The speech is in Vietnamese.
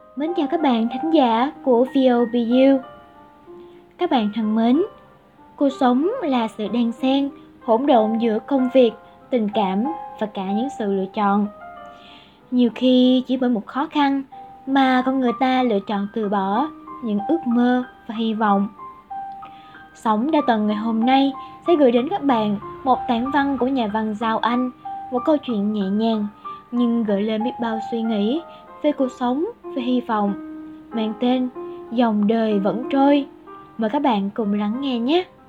Mến chào các bạn thính giả của VOBU. Các bạn thân mến, cuộc sống là sự đan xen, hỗn độn giữa công việc, tình cảm và cả những sự lựa chọn. Nhiều khi chỉ bởi một khó khăn mà con người ta lựa chọn từ bỏ những ước mơ và hy vọng. Sống đa tầng ngày hôm nay sẽ gửi đến các bạn một tản văn của nhà văn Giao Anh, một câu chuyện nhẹ nhàng nhưng gợi lên biết bao suy nghĩ về cuộc sống, về hy vọng, mang tên Dòng đời vẫn trôi. Mời các bạn cùng lắng nghe nhé.